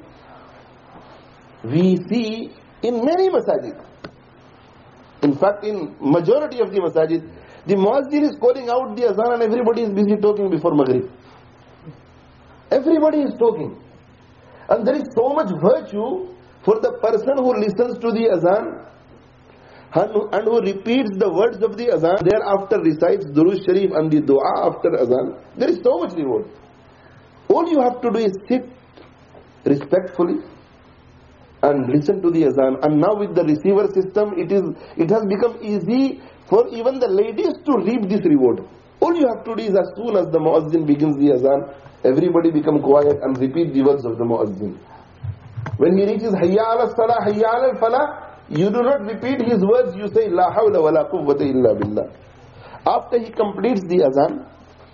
we see in many masajid, in fact in majority of the masajid, the muazzin is calling out the azan and everybody is busy talking before Maghrib. Everybody is talking. And there is so much virtue for the person who listens to the azan and who repeats the words of the azan, thereafter recites Durood Sharif and the dua after azan. There is so much reward. All you have to do is sit respectfully and listen to the azan. And now with the receiver system, it is it has become easy for even the ladies to reap this reward. All you have to do is, as soon as the muazzin begins the azan, everybody become quiet and repeat the words of the muazzin. When he reaches Hayya ala salah, Hayya ala falah, you do not repeat his words, you say La hawla wa la quwwata illa billah. After he completes the azan,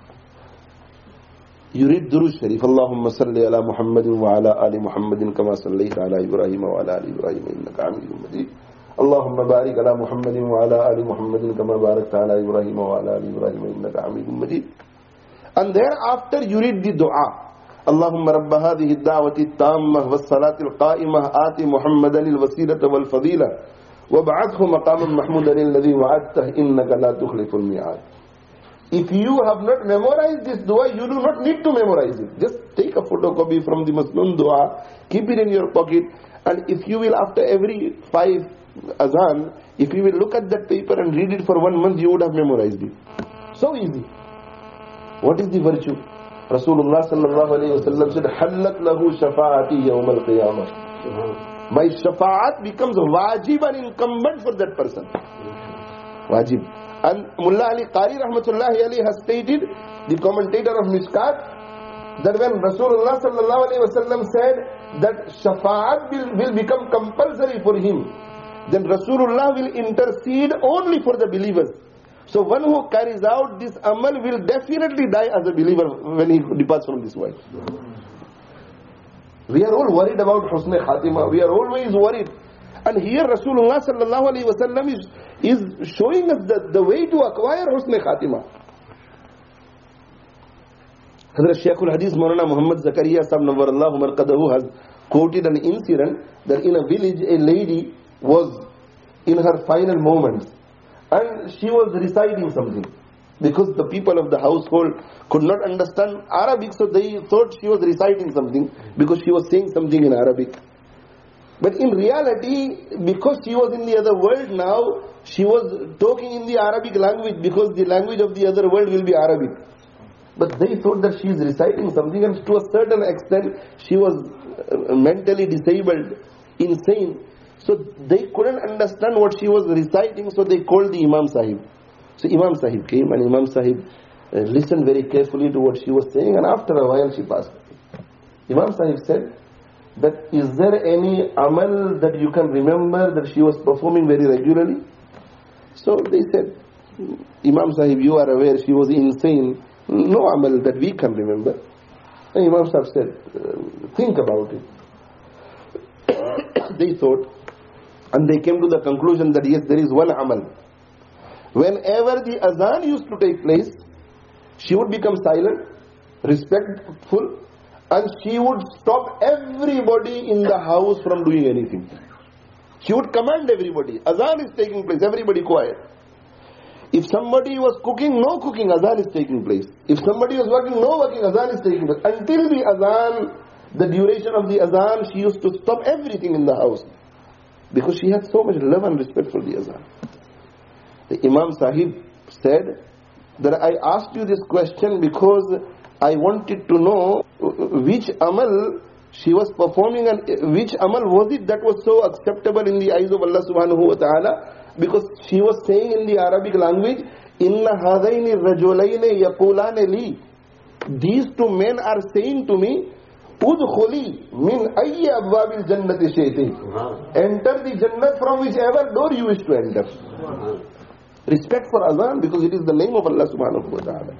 you read Durood Sharif. Allahumma salli ala Muhammadin wa ala ali Muhammadin kama sallayta ala Ibrahim wa ala ali Ibrahim innaka hamidun majid. Allahumma barik ala Muhammadin wa ala ali Muhammadin kama barakta ala Ibrahim wa ala ali Ibrahim innaka hamidun majid. And thereafter you read the dua. Allahumma rabba hadhihi ad-da'wati at-tammah was-salati al-qa'imah ati Muhammadan al-wasilata wal-fadila wa ba'athhu maqaman mahmudan alladhi wa'adtahu innaka la tukhliful mi'ad. If you have not memorized this dua, you do not need to memorize it. Just take a photocopy from the Masnoon dua, keep it in your pocket, and if you will, after every five azan, if you will look at that paper and read it for one month, you would have memorized it. So easy. What is the virtue? Rasulullah sallallahu alayhi wa sallam said, Hallat lahu shafa'ati yawm al-qiyamah. My shafa'at becomes wajib and incumbent for that person. Wajib. And Mullah Ali Qari rahmatullahi alayhi has stated, the commentator of Mishkat, that when Rasulullah sallallahu alayhi wa sallam said that shafa'at will, will become compulsory for him, then Rasulullah will intercede only for the believers. So one who carries out this amal will definitely die as a believer when he departs from this world. We are all worried about Husn Khatima. We are always worried. And here Rasulullah sallallahu alayhi wa sallam is, is showing us the, the way to acquire Husn Khatima. Hazrat Shaykh al-Hadith Maulana Muhammad Zakaria Sahib Nawwarallahu Marqadahu has quoted an incident that in a village a lady was in her final moments. And she was reciting something. Because the people of the household could not understand Arabic, so they thought she was reciting something because she was saying something in Arabic. But in reality, because she was in the other world now, she was talking in the Arabic language because the language of the other world will be Arabic. But they thought that she is reciting something, and to a certain extent she was mentally disabled, insane. So they couldn't understand what she was reciting, so they called the Imam Sahib. So Imam Sahib came, and Imam Sahib uh, listened very carefully to what she was saying, and after a while she passed. Imam Sahib said that, is there any amal that you can remember that she was performing very regularly? So they said, Imam Sahib, you are aware she was insane. No amal that we can remember. And Imam Sahib said, uh, think about it. They thought, and they came to the conclusion that yes, there is one amal. Whenever the azan used to take place, she would become silent, respectful, and she would stop everybody in the house from doing anything. She would command everybody. Azan is taking place, everybody quiet. If somebody was cooking, no cooking, azan is taking place. If somebody was working, no working, azan is taking place. Until the azan, the duration of the azan, she used to stop everything in the house. Because she had so much love and respect for the azan. The Imam Sahib said that I asked you this question because I wanted to know which amal she was performing and which amal was it that was so acceptable in the eyes of Allah subhanahu wa ta'ala. Because she was saying in the Arabic language, Inna hadaini rajulayni yaqulani li. These two men are saying to me, Udkhuli min ayyi abwabil jannati shayti. Enter the Jannat from whichever door you wish to enter. Respect for azan because it is the name of Allah subhanahu wa ta'ala.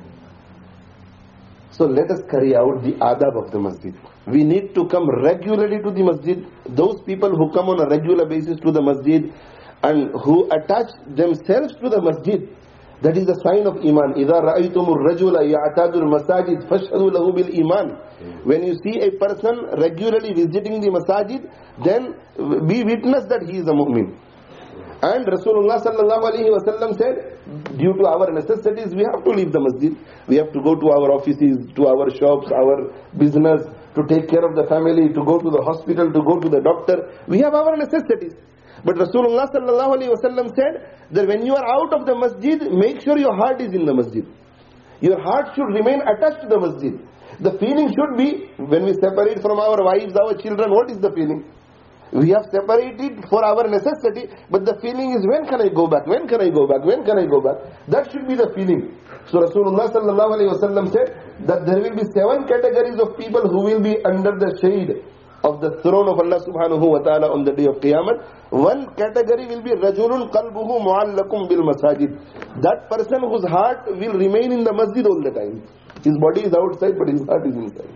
So let us carry out the adab of the masjid. We need to come regularly to the masjid. Those people who come on a regular basis to the masjid and who attach themselves to the masjid, that is a sign of iman. إِذَا رَأَيْتُمُ الرَّجُلَ يَعْتَادُ الْمَسَاجِدِ فَاشْهَدُوا لَهُ بِالْإِيمَانِ. When you see a person regularly visiting the masajid, then be witness that he is a mu'min. And Rasulullah sallallahu alaihi wasallam said, due to our necessities, we have to leave the masjid. We have to go to our offices, to our shops, our business, to take care of the family, to go to the hospital, to go to the doctor. We have our necessities. But Rasulullah sallallahu alaihi wasallam said that when you are out of the masjid, make sure your heart is in the masjid. Your heart should remain attached to the masjid. The feeling should be, when we separate from our wives, our children, what is the feeling? We have separated for our necessity, but the feeling is, when can I go back? When can I go back? When can I go back? That should be the feeling. So Rasulullah sallallahu alaihi wasallam said that there will be seven categories of people who will be under the shade of the throne of Allah subhanahu wa ta'ala on the day of Qiyamah. One category will be Rajulun qalbuhu mu'allakum bil masajid. That person whose heart will remain in the masjid all the time. His body is outside but his heart is inside.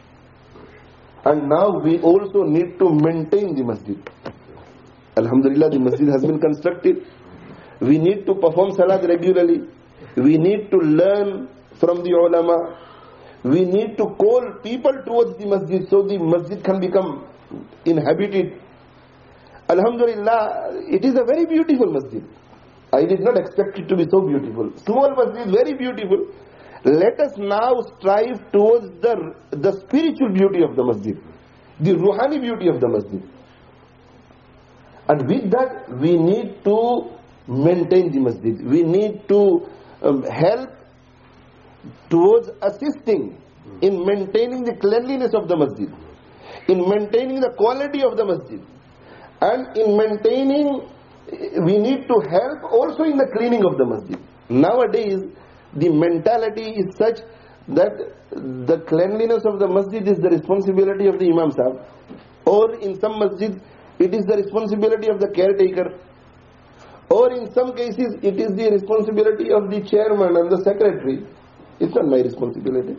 And now we also need to maintain the masjid. Alhamdulillah, the masjid has been constructed. We need to perform salat regularly. We need to learn from the ulama. We need to call people towards the masjid so the masjid can become inhabited. Alhamdulillah, it is a very beautiful masjid. I did not expect it to be so beautiful. Small masjid, very beautiful. Let us now strive towards the, the spiritual beauty of the masjid, the ruhani beauty of the masjid. And with that, we need to maintain the masjid. We need to um, help towards assisting in maintaining the cleanliness of the masjid, in maintaining the quality of the masjid, and in maintaining, we need to help also in the cleaning of the masjid. Nowadays, the mentality is such that the cleanliness of the masjid is the responsibility of the Imam Sahib, or in some masjids it is the responsibility of the caretaker, or in some cases it is the responsibility of the chairman and the secretary. It's not my responsibility.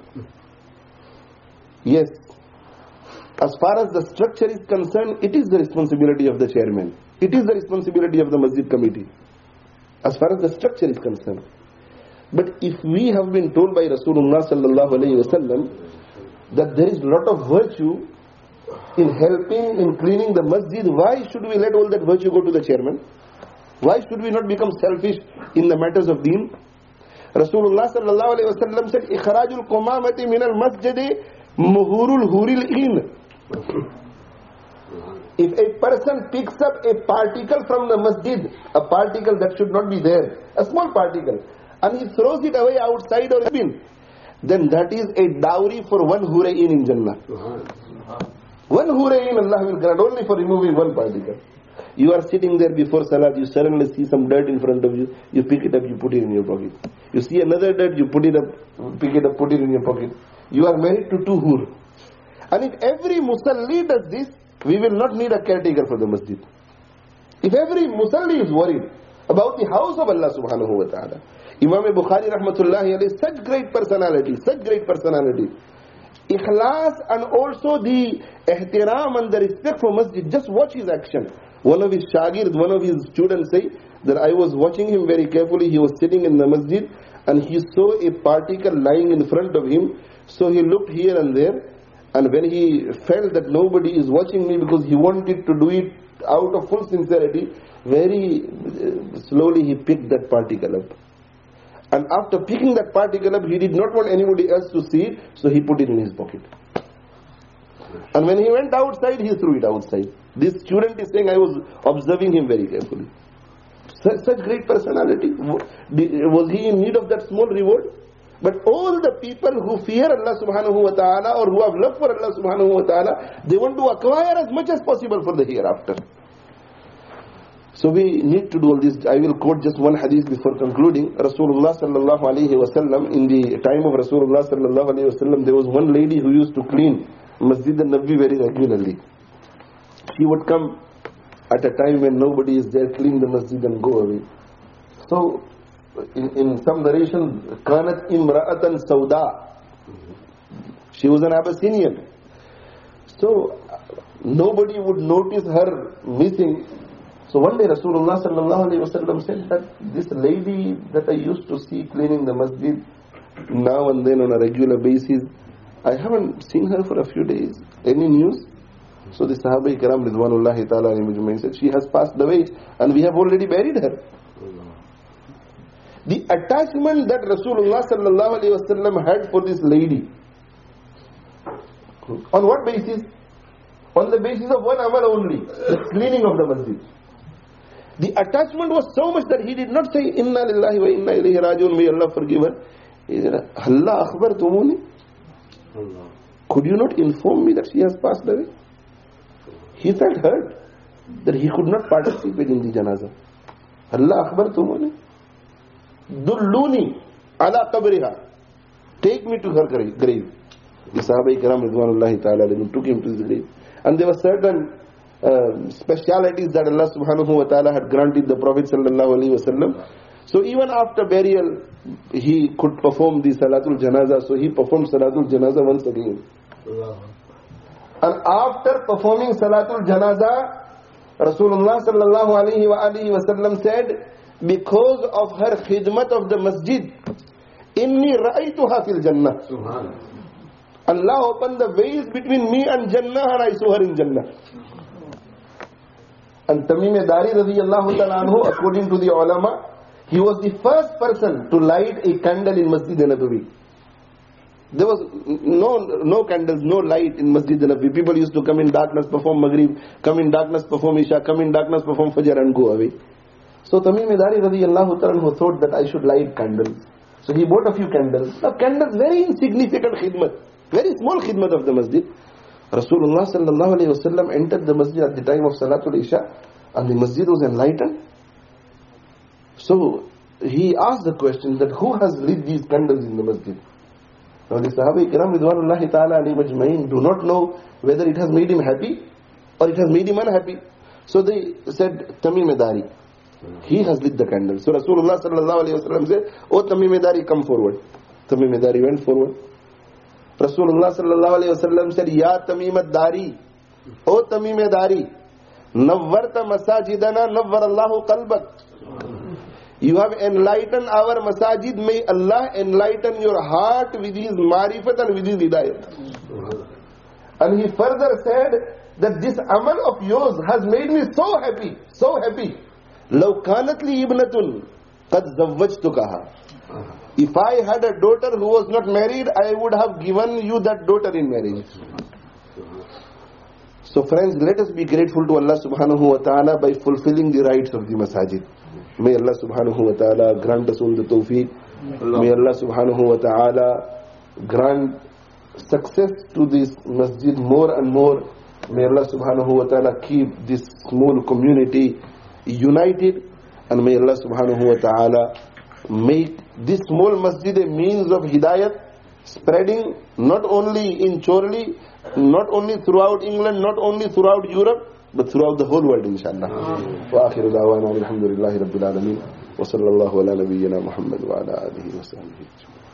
Yes, as far as the structure is concerned, it is the responsibility of the chairman. It is the responsibility of the masjid committee, as far as the structure is concerned. But if we have been told by Rasulullah sallallahu alaihi wasallam that there is a lot of virtue in helping in cleaning the masjid, why should we let all that virtue go to the chairman? Why should we not become selfish in the matters of deen? Rasulullah sallallahu alaihi wasallam said, "Ikhrajul qumamati min al masjidi muhurul huril in." If a person picks up a particle from the masjid, a particle that should not be there, a small particle, and he throws it away outside or bin, then that is a dowry for one hurayn in Jannah. One hurayn Allah will grant only for removing one particle. You are sitting there before salat, you suddenly see some dirt in front of you, you pick it up, you put it in your pocket. You see another dirt, you put it up, pick it up, put it in your pocket. You are married to two hur. And if every musalli does this, we will not need a caretaker for the masjid. If every musalli is worried about the house of Allah subhanahu wa ta'ala. Imam Bukhari rahmatullahi alayhi, such great personality, such great personality. Ikhlas and also the ihtiram and the respect for masjid. Just watch his action. One of his shagird, one of his students say that I was watching him very carefully. He was sitting in the masjid and he saw a particle lying in front of him. So he looked here and there, and when he felt that nobody is watching me because he wanted to do it out of full sincerity, very slowly he picked that particle up. And after picking that particle up, he did not want anybody else to see it, so he put it in his pocket. And when he went outside, he threw it outside. This student is saying, I was observing him very carefully. Such, such great personality. Was he in need of that small reward? But all the people who fear Allah subhanahu wa ta'ala or who have love for Allah subhanahu wa ta'ala, they want to acquire as much as possible for the hereafter. So we need to do all this. I will quote just one hadith before concluding. Rasulullah sallallahu alayhi wa sallam, in the time of Rasulullah sallallahu alayhi wa sallam, there was one lady who used to clean Masjid al-Nabi very regularly. She would come at a time when nobody is there, clean the masjid and go away. So, in, in some narrations, Kanat Imra'atan Sauda. She was an Abyssinian. So, nobody would notice her missing. So one day Rasulullah sallallahu alayhi wa sallam said that this lady that I used to see cleaning the masjid now and then on a regular basis, I haven't seen her for a few days. Any news? So the Sahaba Ikram Ridwanullahi ta'ala alayhim said, she has passed away and we have already buried her. The attachment that Rasulullah sallallahu alayhi wa sallam had for this lady, on what basis? On the basis of one amal only, the cleaning of the masjid. The attachment was so much that he did not say, Inna lillahi wa inna ilayhi rajiun, may Allah forgive her. He said, Allah akhbar tumuni. Could you not inform me that she has passed away? He felt hurt that he could not participate in the janazah. Allah akhbar tumuni. Dulluni ala qabriha. Take me to her grave. The Sahaba Ikram Ridwanullahi ta'ala took him to his grave. And there were certain Uh, specialities that Allah subhanahu wa ta'ala had granted the Prophet sallallahu alaihi wasallam. So even after burial, he could perform the Salatul Janazah. So he performed Salatul Janazah once again. Allah. And after performing Salatul Janazah, Rasulullah sallallahu alaihi wa alihi wasallam said, because of her khidmat of the masjid, inni ra'aytuha fil Jannah. Subhanallah. Allah opened the veils between me and Jannah and I saw her in Jannah. And Tamim Dari radiyallahu ta'ala anhu, according to the ulama, he was the first person to light a candle in Masjid al-Nabawi. There was no no candles, no light in Masjid al-Nabawi. People used to come in darkness, perform Maghrib, come in darkness, perform Isha, come in darkness, perform Fajr and go away. So Tamim Dari radiyallahu ta'ala anhu thought that I should light candles. So he bought a few candles. Now candles, very insignificant khidmat, very small khidmat of the masjid. Rasulullah sallallahu alayhi wa sallam entered the masjid at the time of Salatul Isha and the masjid was enlightened. So he asked the question that who has lit these candles in the masjid? Now the Sahaba Ikram Ridwanullahi ta'ala alayhim ajma'in do not know whether it has made him happy or it has made him unhappy. So they said, Tamim Dari, he has lit the candle. So Rasulullah sallallahu alayhi wa sallam said, oh Tamim Dari, come forward. Tamim Dari went forward. Rasulullah sallallahu alayhi wa sallam said, Ya Tamim Dari, O Tamim Dari, Nawwarta masajidana nawwar Allahu qalbak. You have enlightened our masajid, may Allah enlighten your heart with His marifat and with His hidayat. And he further said that this amal of yours has made me so happy, so happy. Law kanat li ibnatun qad zawwajtukaha. If I had a daughter who was not married, I would have given you that daughter in marriage. So friends, let us be grateful to Allah subhanahu wa ta'ala by fulfilling the rights of the masajid. May Allah subhanahu wa ta'ala grant us all the tawfiq. May Allah subhanahu wa ta'ala grant success to this masjid more and more. May Allah subhanahu wa ta'ala keep this small community united, and may Allah subhanahu wa ta'ala make this small masjid a means of hidayat, spreading not only in Chorli, not only throughout England, not only throughout Europe, but throughout the whole world, inshallah. Wa akhiru da'wana alhamdulillahi rabbil alameen. Wa sallallahu ala nabiyyina Muhammad wa ala alihi wa sahbihi.